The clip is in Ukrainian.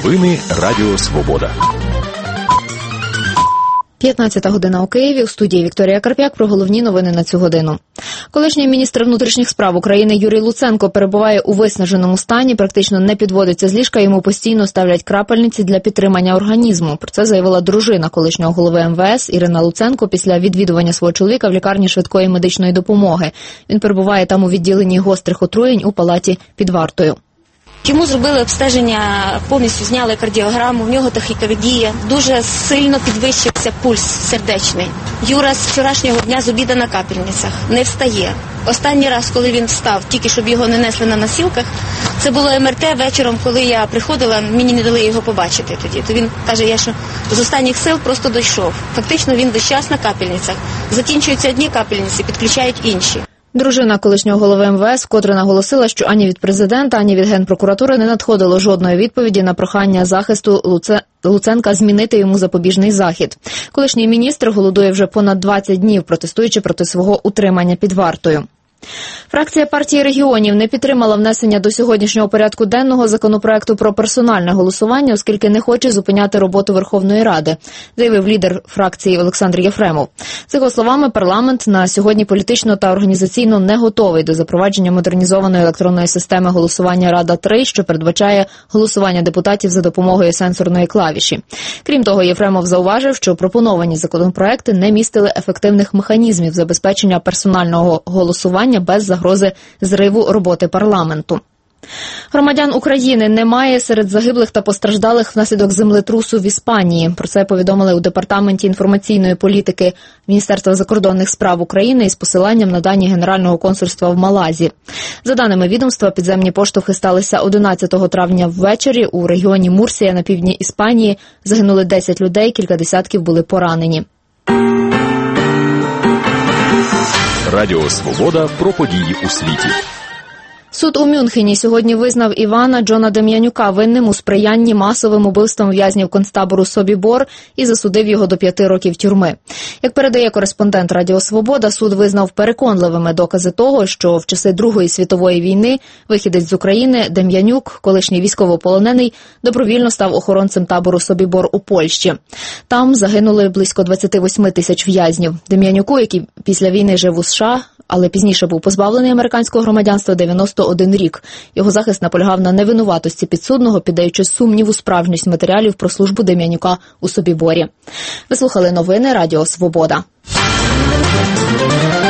Новини Радіо Свобода. 15 година у Києві. У студії Вікторія Карп'як про головні новини на цю годину. Колишній міністр внутрішніх справ України Юрій Луценко перебуває у виснаженому стані, практично не підводиться з ліжка, йому постійно ставлять крапельниці для підтримання організму. Про це заявила дружина колишнього голови МВС Ірина Луценко після відвідування свого чоловіка в лікарні швидкої медичної допомоги. Він перебуває там у відділенні гострих отруєнь у палаті під вартою. Йому зробили обстеження, повністю зняли кардіограму, в нього тахікардія, дуже сильно підвищився пульс сердечний. Юра з вчорашнього дня з обіду на капельницях, не встає. Останній раз, коли він встав, тільки щоб його не несли на носілках, це було МРТ вечором, коли я приходила, мені не дали його побачити тоді. То він каже, я що з останніх сил просто дійшов. Фактично він весь час на капельницях. Закінчуються одні капельниці, підключають інші. Дружина колишнього голови МВС вкотре наголосила, що ані від президента, ані від Генпрокуратури не надходило жодної відповіді на прохання захисту Луценка змінити йому запобіжний захід. Колишній міністр голодує вже понад 20 днів, протестуючи проти свого утримання під вартою. Фракція партії регіонів не підтримала внесення до сьогоднішнього порядку денного законопроекту про персональне голосування, оскільки не хоче зупиняти роботу Верховної Ради, заявив лідер фракції Олександр Єфремов. За його словами, парламент на сьогодні політично та організаційно не готовий до запровадження модернізованої електронної системи голосування Рада-3, що передбачає голосування депутатів за допомогою сенсорної клавіші. Крім того, Єфремов зауважив, що пропоновані законопроекти не містили ефективних механізмів забезпечення персонального голосування без загрози зриву роботи парламенту. Громадян України немає серед загиблих та постраждалих внаслідок землетрусу в Іспанії. Про це повідомили у Департаменті інформаційної політики Міністерства закордонних справ України із посиланням на дані Генерального консульства в Малазі. За даними відомства, підземні поштовхи сталися 11 травня ввечері у регіоні Мурсія на півдні Іспанії. Загинули 10 людей, кілька десятків були поранені. Радіо Свобода про події у світі. Суд у Мюнхені сьогодні визнав Івана Джона Дем'янюка винним у сприянні масовим убивствам в'язнів концтабору Собібор і засудив його до 5 років тюрми. Як передає кореспондент Радіо Свобода, суд визнав переконливими докази того, що в часи Другої світової війни вихідець з України Дем'янюк, колишній військовополонений, добровільно став охоронцем табору Собібор у Польщі. Там загинули близько 28 тисяч в'язнів. Дем'янюку, який після війни жив у США, але пізніше був позбавлений американського громадянства, 91 рік. Його захист наполягав на невинуватості підсудного, піддаючи сумніву справжність матеріалів про службу Дем'янюка у Собіборі. Ви слухали новини Радіо Свобода.